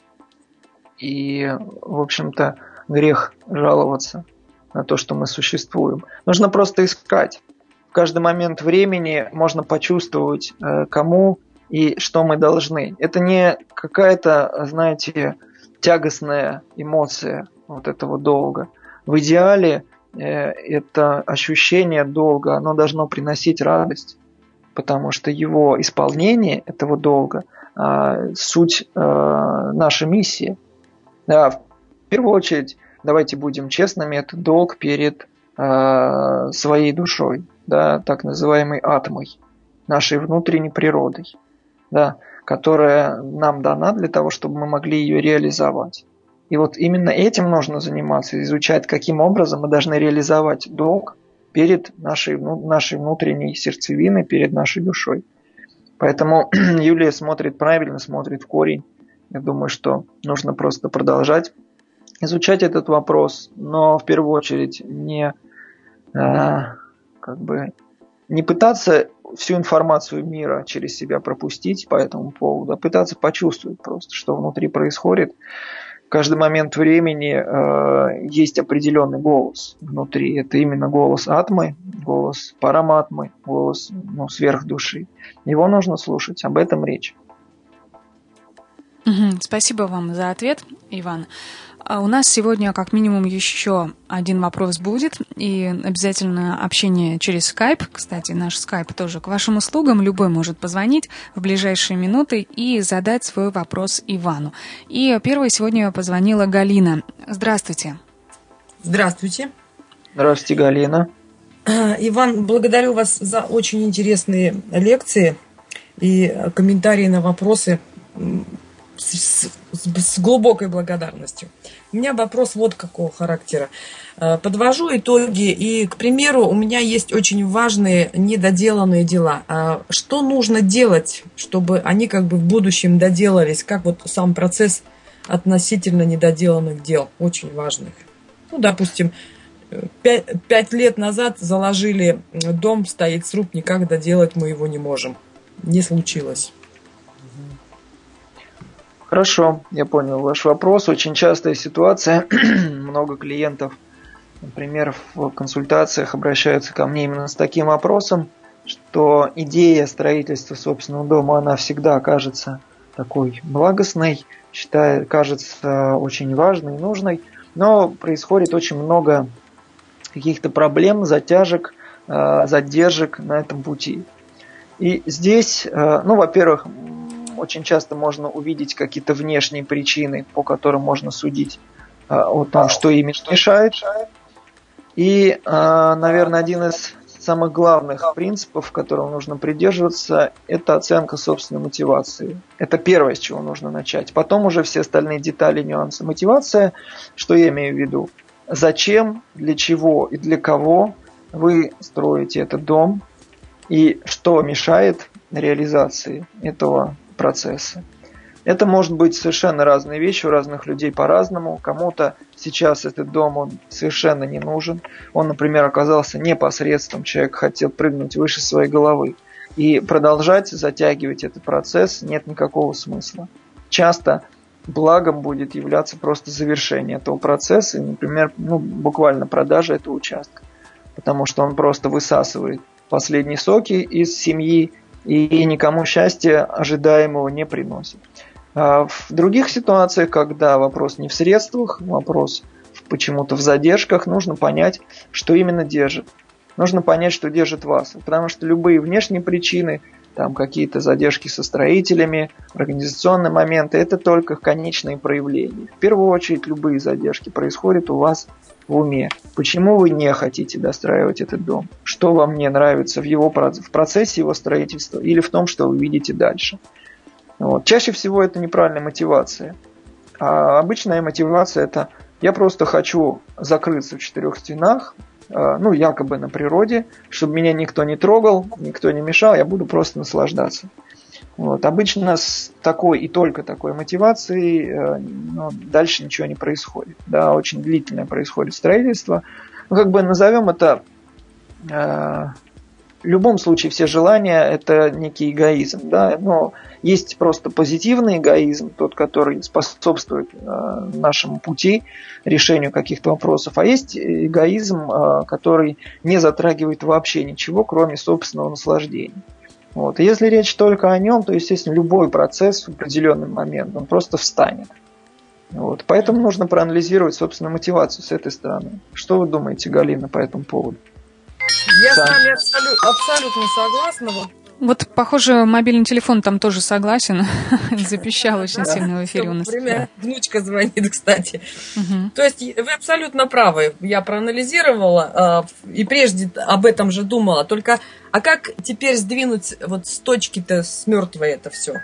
И, в общем-то, грех жаловаться на то, что мы существуем. Нужно просто искать. В каждый момент времени можно почувствовать, кому и что мы должны. Это не какая-то, тягостная эмоция вот этого долга. В идеале это ощущение долга, оно должно приносить радость, потому что его исполнение, этого долга, суть нашей миссии. Да, в первую очередь, давайте будем честными, это долг перед своей душой, да, так называемой атмой, нашей внутренней природой, да, которая нам дана для того, чтобы мы могли ее реализовать. И вот именно этим нужно заниматься, изучать, каким образом мы должны реализовать долг перед нашей внутренней сердцевиной, перед нашей душой. Поэтому Юлия смотрит правильно, смотрит в корень. Я думаю, что нужно просто продолжать изучать этот вопрос, но в первую очередь не пытаться всю информацию мира через себя пропустить по этому поводу, а пытаться почувствовать просто, что внутри происходит. В каждый момент времени есть определенный голос внутри. Это именно голос атмы, голос параматмы, голос сверхдуши. Его нужно слушать, об этом речь.
Спасибо вам за ответ, Иван. У нас сегодня как минимум еще один вопрос будет, и обязательно общение через Skype. Кстати, наш Skype тоже к вашим услугам. Любой может позвонить в ближайшие минуты и задать свой вопрос Ивану. И первой сегодня позвонила Галина. Здравствуйте.
Здравствуйте.
Здравствуйте, Галина.
Иван, благодарю вас за очень интересные лекции и комментарии на вопросы. С глубокой благодарностью. У меня вопрос вот какого характера. Подвожу итоги, и, к примеру, у меня есть очень важные недоделанные дела. Что нужно делать, чтобы они в будущем доделались? Как вот сам процесс относительно недоделанных дел, очень важных? Допустим, 5 лет назад заложили дом, стоит сруб, никак доделать мы его не можем. Не случилось.
Хорошо, я понял ваш вопрос. Очень частая ситуация. Много клиентов, например, в консультациях обращаются ко мне именно с таким вопросом, что идея строительства собственного дома, она всегда кажется такой благостной, кажется очень важной и нужной, но происходит очень много каких-то проблем, затяжек, задержек на этом пути. И здесь, во-первых, очень часто можно увидеть какие-то внешние причины, по которым можно судить о том, что именно мешает. И, наверное, один из самых главных принципов, которого нужно придерживаться, это оценка собственной мотивации. Это первое, с чего нужно начать. Потом уже все остальные детали, нюансы. Мотивация, что я имею в виду? Зачем, для чего и для кого вы строите этот дом, и что мешает реализации этого процесса. Это может быть совершенно разные вещи, у разных людей по-разному. Кому-то сейчас этот дом он совершенно не нужен. Он, например, оказался непосредством, человек хотел прыгнуть выше своей головы. И продолжать затягивать этот процесс нет никакого смысла. Часто благом будет являться просто завершение этого процесса, например, буквально продажа этого участка. Потому что он просто высасывает последние соки из семьи и никому счастья ожидаемого не приносит. В других ситуациях, когда вопрос не в средствах, вопрос почему-то в задержках, нужно понять, что именно держит. Нужно понять, что держит вас. Потому что любые внешние причины, там какие-то задержки со строителями, организационные моменты, это только конечные проявления. В первую очередь, любые задержки происходят у вас в уме. Почему вы не хотите достраивать этот дом? Что вам не нравится в процессе его строительства или в том, что вы видите дальше? Вот. Чаще всего это неправильная мотивация. А обычная мотивация это я просто хочу закрыться в 4 стенах, якобы на природе, чтобы меня никто не трогал, никто не мешал, я буду просто наслаждаться. Вот. Обычно с такой и только такой мотивацией дальше ничего не происходит. Да, очень длительное происходит строительство. Назовем это в любом случае все желания это некий эгоизм, да, но есть просто позитивный эгоизм, тот, который способствует нашему пути, решению каких-то вопросов, а есть эгоизм, который не затрагивает вообще ничего, кроме собственного наслаждения. Вот. И если речь только о нем, то, естественно, любой процесс в определенный момент, он просто встанет. Вот. Поэтому нужно проанализировать собственную мотивацию с этой стороны. Что вы думаете, Галина, по этому поводу?
Я с вами абсолютно согласна.
Вот, похоже, мобильный телефон там тоже согласен. Запищал очень сильно в эфире у нас.
Время внучка звонит, кстати. То есть вы абсолютно правы. Я проанализировала и прежде об этом же думала. Только, а как теперь сдвинуть вот с точки-то, с мертвой это все?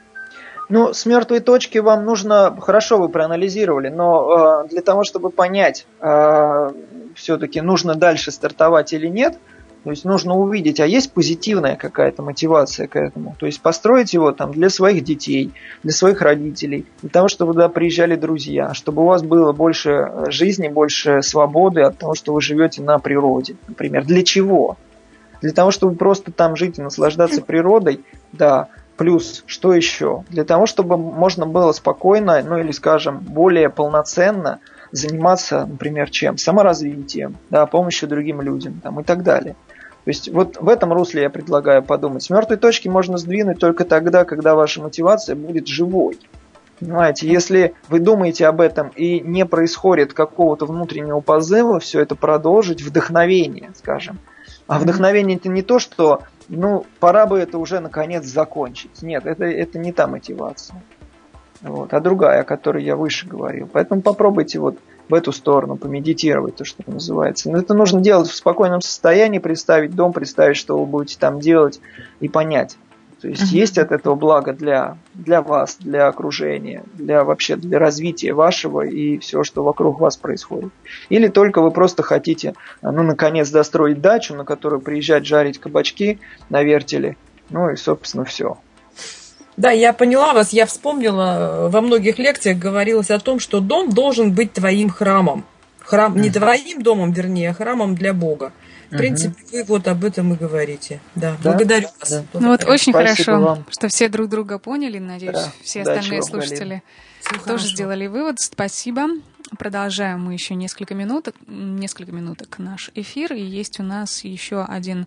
С мертвой точки вам нужно, хорошо вы проанализировали, но для того, чтобы понять, все-таки нужно дальше стартовать или нет, то есть нужно увидеть, а есть позитивная какая-то мотивация к этому. То есть построить его там для своих детей, для своих родителей, для того, чтобы туда приезжали друзья, чтобы у вас было больше жизни, больше свободы от того, что вы живете на природе. Например, для чего? Для того, чтобы просто там жить и наслаждаться природой, да. Плюс, что еще? Для того, чтобы можно было спокойно, или, скажем, более полноценно заниматься, например, чем? Саморазвитием, да, помощью другим людям там, и так далее. То есть вот в этом русле я предлагаю подумать. С мертвой точки можно сдвинуть только тогда, когда ваша мотивация будет живой. Понимаете, если вы думаете об этом и не происходит какого-то внутреннего позыва, все это продолжить, вдохновение, скажем. А вдохновение это не то, что пора бы это уже наконец закончить. Нет, это не та мотивация. Вот, а другая, о которой я выше говорил. Поэтому попробуйте вот в эту сторону помедитировать, то, что называется. Но это нужно делать в спокойном состоянии, представить дом, представить, что вы будете там делать и понять. То есть есть от этого благо для вас, для окружения, для развития вашего и всего, что вокруг вас происходит. Или только вы просто хотите, наконец, достроить дачу, на которую приезжать жарить кабачки на вертеле, и, собственно, все.
Да, я поняла вас, я вспомнила, во многих лекциях говорилось о том, что дом должен быть твоим храмом. Храм не твоим домом, вернее, а храмом для Бога. В принципе, вы вот об этом и говорите. Да, благодарю вас.
Да. Очень хорошо, вам. Что все друг друга поняли. Надеюсь, все остальные
вам,
слушатели тоже сделали вывод. Спасибо. Продолжаем мы еще несколько минуток наш эфир. И есть у нас еще один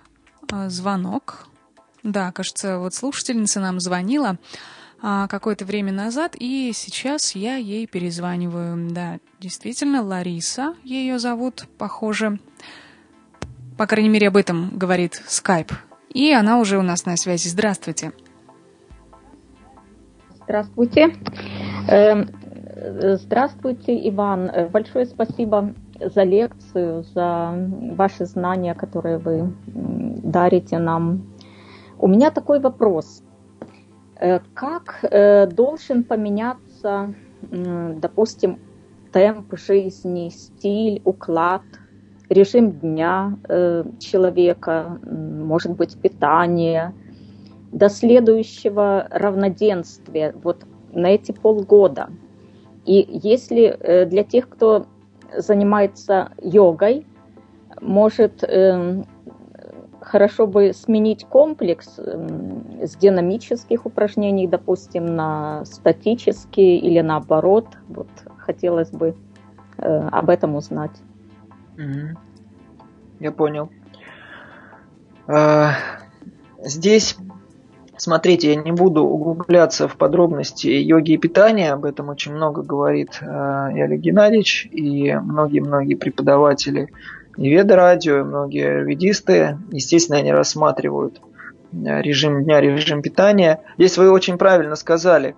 звонок. Да, кажется, вот слушательница нам звонила какое-то время назад, и сейчас я ей перезваниваю. Да, действительно, Лариса ее зовут, похоже. По крайней мере, об этом говорит Skype. И она уже у нас на связи. Здравствуйте.
Здравствуйте. Здравствуйте, Иван. Большое спасибо за лекцию, за ваши знания, которые вы дарите нам. У меня такой вопрос. Как должен поменяться, допустим, темп жизни, стиль, уклад, режим дня человека, может быть, питание, до следующего равноденствия, вот на эти полгода? И если для тех, кто занимается йогой, может хорошо бы сменить комплекс с динамических упражнений, допустим, на статические или наоборот. Вот хотелось бы об этом узнать.
Я понял. Здесь, смотрите, я не буду углубляться в подробности йоги и питания, об этом очень много говорит и Олег Геннадьевич, и многие-многие преподаватели и Веда-радио, и многие ведисты. Естественно, они рассматривают режим дня, режим питания. Здесь вы очень правильно сказали.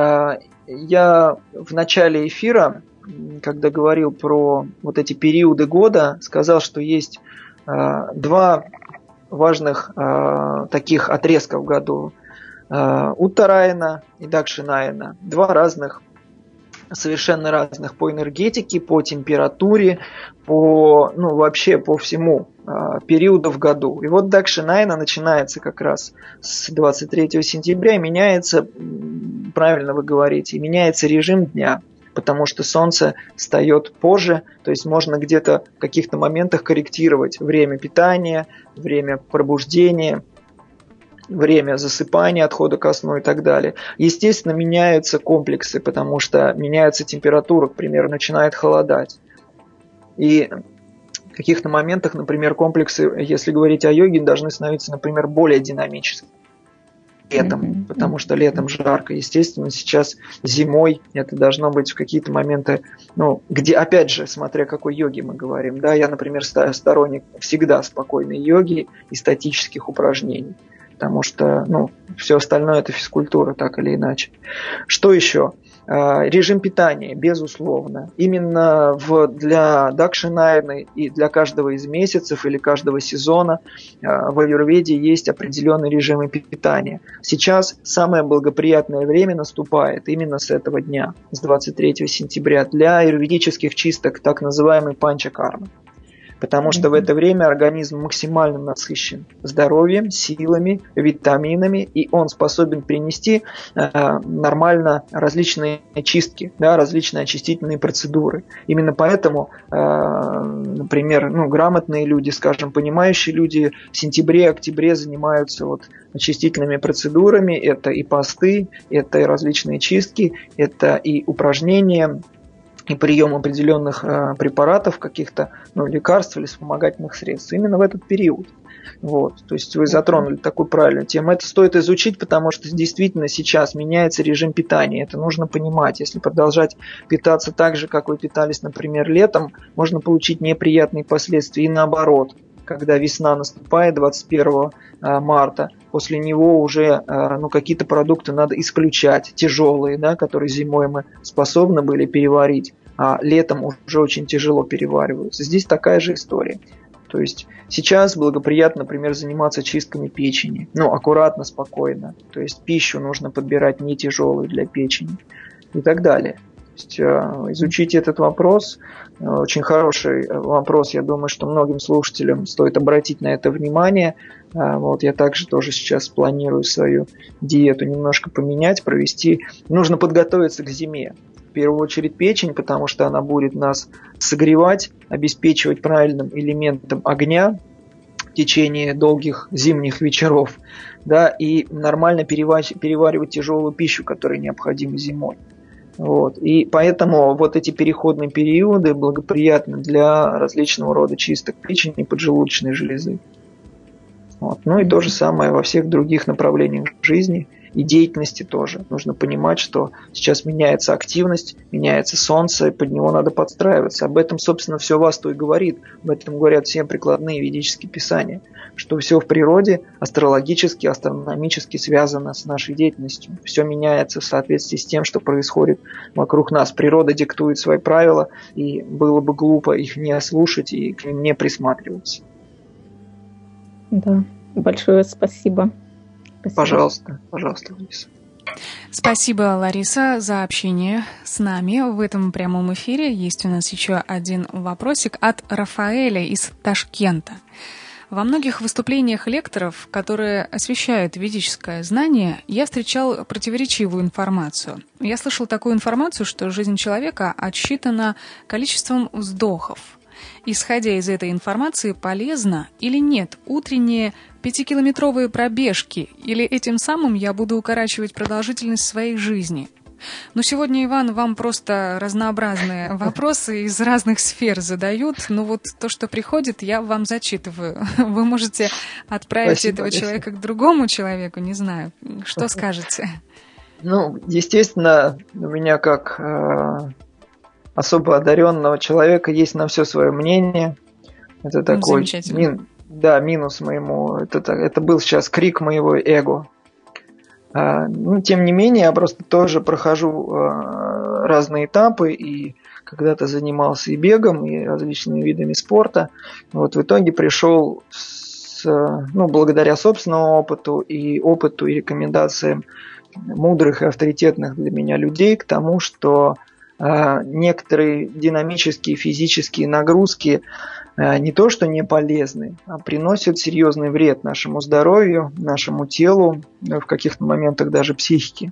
Я в начале эфира, когда говорил про вот эти периоды года, сказал, что есть два важных таких отрезка в году. Уттараяна и Дакшинаяна. Два разных, совершенно разных по энергетике, по температуре, вообще по всему периоду в году. И вот Дакшинаяна начинается как раз с 23 сентября и меняется, правильно вы говорите, меняется режим дня, потому что солнце встает позже, то есть можно где-то в каких-то моментах корректировать время питания, время пробуждения, время засыпания, отхода ко сну и так далее. Естественно, меняются комплексы, потому что меняется температура, к примеру, начинает холодать. И в каких-то моментах, например, комплексы, если говорить о йоге, должны становиться, например, более динамическими. Летом, потому что летом жарко. Естественно, сейчас зимой это должно быть в какие-то моменты, где, опять же, смотря о какой йоге мы говорим. Да, я, например, сторонник всегда спокойной йоги и статических упражнений, потому что, все остальное это физкультура, так или иначе. Что еще? Режим питания, безусловно. Именно для Дакшинаяны и для каждого из месяцев или каждого сезона в аюрведе есть определенные режимы питания. Сейчас самое благоприятное время наступает именно с этого дня, с 23 сентября, для аюрведических чисток, так называемой панчакармы. Потому что в это время организм максимально насыщен здоровьем, силами, витаминами, и он способен принести нормально различные чистки, различные очистительные процедуры. Именно поэтому, например, грамотные люди, скажем, понимающие люди в сентябре-октябре занимаются очистительными процедурами. Это и посты, это и различные чистки, это и упражнения, и прием определенных препаратов, каких-то лекарств или вспомогательных средств именно в этот период. То есть вы затронули такую правильную тему. Это стоит изучить, потому что действительно сейчас меняется режим питания. Это нужно понимать. Если продолжать питаться так же, как вы питались, например, летом, можно получить неприятные последствия. И наоборот, когда весна наступает 21 марта, после него уже какие-то продукты надо исключать, тяжелые, которые зимой мы способны были переварить, а летом уже очень тяжело перевариваются. Здесь такая же история. То есть сейчас благоприятно, например, заниматься чистками печени. Аккуратно, спокойно. То есть пищу нужно подбирать не тяжелую для печени и так далее. Изучите этот вопрос. Очень хороший вопрос. Я думаю, что многим слушателям стоит обратить на это внимание. Я также тоже сейчас планирую свою диету немножко поменять, провести. Нужно подготовиться к зиме. В первую очередь печень, потому что она будет нас согревать, обеспечивать правильным элементом огня в течение долгих зимних вечеров, и нормально переваривать тяжелую пищу, которая необходима зимой. И поэтому эти переходные периоды благоприятны для различного рода чисток печени и поджелудочной железы. И то же самое во всех других направлениях жизни. и деятельности тоже. Нужно понимать, что сейчас меняется активность, меняется солнце, и под него надо подстраиваться. Об этом, собственно, все Васту и говорит. Об этом говорят все прикладные ведические писания. Что все в природе астрологически, астрономически связано с нашей деятельностью. Все меняется в соответствии с тем, что происходит вокруг нас. Природа диктует свои правила, и было бы глупо их не слушать и к ним не присматриваться.
Да, большое спасибо.
Пожалуйста, Лариса.
Спасибо, Лариса, за общение с нами в этом прямом эфире. Есть у нас еще один вопросик от Рафаэля из Ташкента. Во многих выступлениях лекторов, которые освещают ведическое знание, я встречал противоречивую информацию. Я слышал такую информацию, что жизнь человека отсчитана количеством вздохов. Исходя из этой информации, полезно или нет утренние 5-километровые пробежки, или этим самым я буду укорачивать продолжительность своей жизни? Но сегодня, Иван, вам просто разнообразные вопросы из разных сфер задают. Ну вот то, что приходит, я вам зачитываю. Вы можете отправить этого человека к другому человеку, не знаю. Что скажете?
Ну, естественно, у меня как особо одаренного человека есть на все свое мнение. Это такой минус моему. Это был сейчас крик моего эго. Ну, тем не менее, я просто тоже прохожу разные этапы, и когда-то занимался и бегом, и различными видами спорта. Вот в итоге пришел благодаря собственному опыту, и рекомендациям мудрых и авторитетных для меня людей к тому, что некоторые динамические физические нагрузки не то что не полезны, а приносят серьезный вред нашему здоровью, нашему телу, в каких-то моментах даже психике.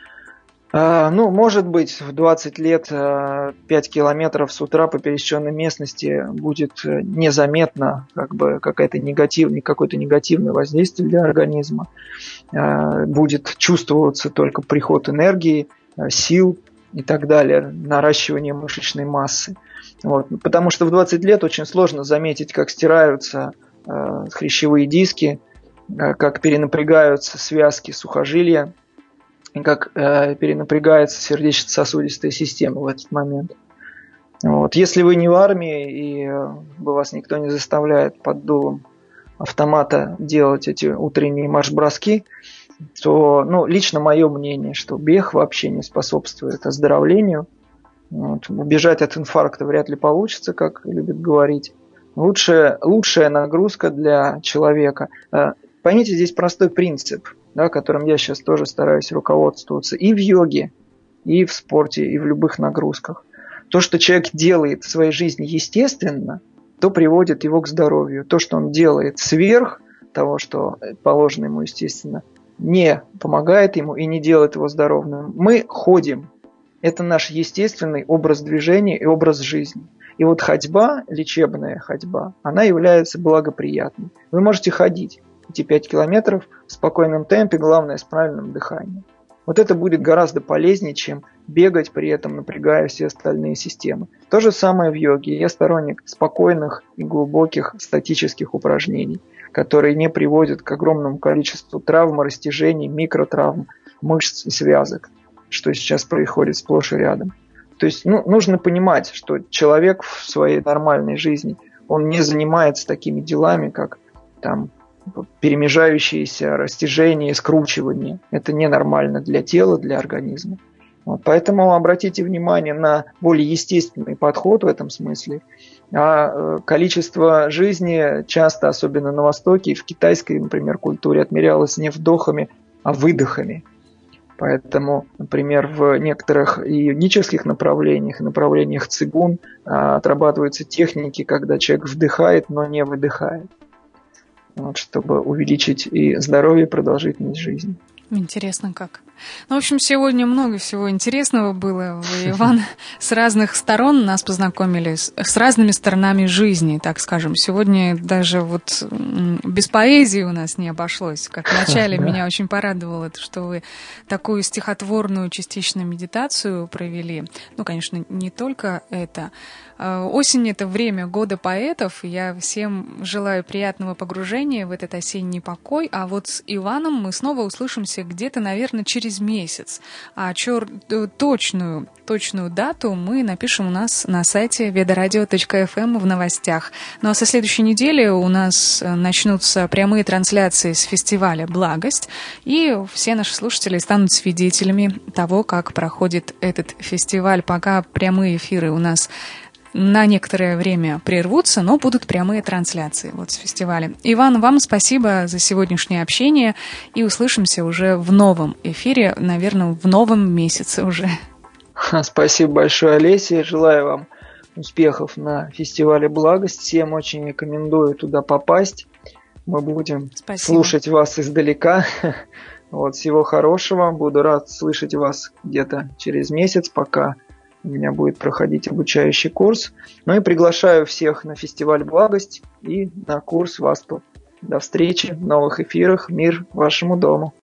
Может быть, в 20 лет 5 километров с утра по пересеченной местности будет незаметно какое-то негативное воздействие для организма. Будет чувствоваться только приход энергии, сил и так далее, наращивание мышечной массы. Вот. Потому что в 20 лет очень сложно заметить, как стираются хрящевые диски, как перенапрягаются связки сухожилия, как перенапрягается сердечно-сосудистая система в этот момент. Вот. Если вы не в армии и вас никто не заставляет под дулом автомата делать эти утренние марш-броски, то лично мое мнение, что бег вообще не способствует оздоровлению. Вот. Убежать от инфаркта вряд ли получится, как любят говорить. Лучшая нагрузка для человека. Поймите, здесь простой принцип, которым я сейчас тоже стараюсь руководствоваться и в йоге, и в спорте, и в любых нагрузках. То, что человек делает в своей жизни естественно, то приводит его к здоровью. То, что он делает сверх того, что положено ему естественно, не помогает ему и не делает его здоровым. Мы ходим. Это наш естественный образ движения и образ жизни. И вот ходьба, лечебная ходьба, она является благоприятной. Вы можете ходить эти 5 километров в спокойном темпе, главное, с правильным дыханием. Вот это будет гораздо полезнее, чем бегать, при этом напрягая все остальные системы. То же самое в йоге. Я сторонник спокойных и глубоких статических упражнений, которые не приводят к огромному количеству травм, растяжений, микротравм, мышц и связок, что сейчас происходит сплошь и рядом. То есть нужно понимать, что человек в своей нормальной жизни, он не занимается такими делами, как перемежающиеся растяжения, скручивания. Это ненормально для тела, для организма. Вот, поэтому обратите внимание на более естественный подход в этом смысле. А количество жизни часто, особенно на Востоке, в китайской, например, культуре отмерялось не вдохами, а выдохами. Поэтому, например, в некоторых йогических направлениях цигун отрабатываются техники, когда человек вдыхает, но не выдыхает. Вот, чтобы увеличить и здоровье, и продолжительность жизни.
Интересно как. Ну, в общем, сегодня много всего интересного было. Вы, Иван, с разных сторон нас познакомили с разными сторонами жизни, так скажем. Сегодня даже вот без поэзии у нас не обошлось. Как вначале меня очень порадовало, что вы такую стихотворную частично медитацию провели. Ну, конечно, не только это. Осень — это время года поэтов. Я всем желаю приятного погружения в этот осенний покой. А вот с Иваном мы снова услышимся где-то, наверное, через месяц. А точную дату мы напишем у нас на сайте vedoradio.fm в новостях. Ну а со следующей недели у нас начнутся прямые трансляции с фестиваля «Благость», и все наши слушатели станут свидетелями того, как проходит этот фестиваль. Пока прямые эфиры у нас на некоторое время прервутся, но будут прямые трансляции вот с фестиваля. Иван, вам спасибо за сегодняшнее общение, и услышимся уже в новом эфире, наверное, в новом месяце уже.
Спасибо большое, Олеся. Желаю вам успехов на фестивале «Благость». Всем очень рекомендую туда попасть. Мы будем слушать вас издалека. Вот, всего хорошего. Буду рад слышать вас где-то через месяц, пока у меня будет проходить обучающий курс. Ну и приглашаю всех на фестиваль «Благость» и на курс «Васту». До встречи в новых эфирах. Мир вашему дому.